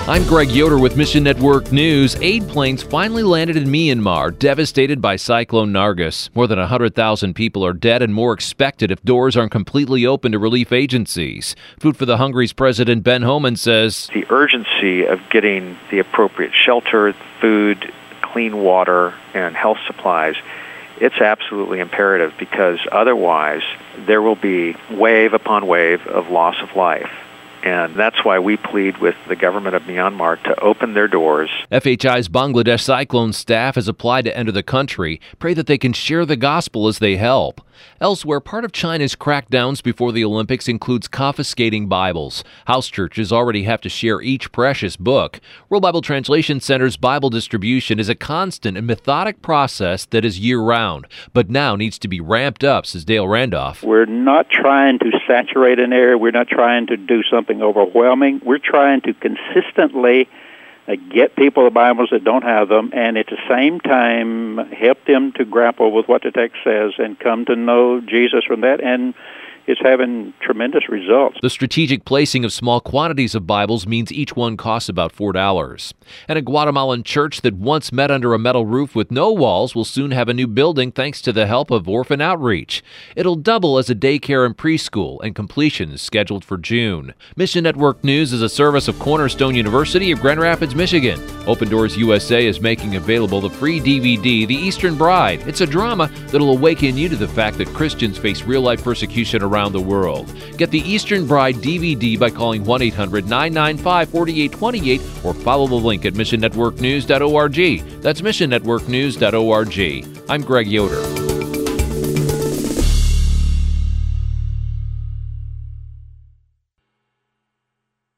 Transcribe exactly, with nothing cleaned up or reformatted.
I'm Greg Yoder with Mission Network News. Aid planes finally landed in Myanmar, devastated by Cyclone Nargis. More than one hundred thousand people are dead and more expected if doors aren't completely open to relief agencies. Food for the Hungry's President Ben Homan says, the urgency of getting the appropriate shelter, food, clean water, and health supplies, it's absolutely imperative because otherwise there will be wave upon wave of loss of life. And that's why we plead with the government of Myanmar to open their doors. F H I's Bangladesh Cyclone staff has applied to enter the country. Pray that they can share the gospel as they help. Elsewhere, part of China's crackdowns before the Olympics includes confiscating Bibles. House churches already have to share each precious book. World Bible Translation Center's Bible distribution is a constant and methodic process that is year-round, but now needs to be ramped up, says Dale Randolph. We're not trying to saturate an area. We're not trying to do something overwhelming. We're trying to consistently uh, get people the Bibles that don't have them, and at the same time help them to grapple with what the text says and come to know Jesus from that, and it's having tremendous results. The strategic placing of small quantities of Bibles means each one costs about four dollars. And a Guatemalan church that once met under a metal roof with no walls will soon have a new building thanks to the help of Orphan Outreach. It'll double as a daycare and preschool, and completion is scheduled for June. Mission Network News is a service of Cornerstone University of Grand Rapids, Michigan. Open Doors U S A is making available the free D V D, The Eastern Bride. It's a drama that'll awaken you to the fact that Christians face real-life persecution around around the world. Get the Eastern Bride D V D by calling one eight hundred nine nine five four eight two eight or follow the link at mission network news dot org. That's mission network news dot org. I'm Greg Yoder.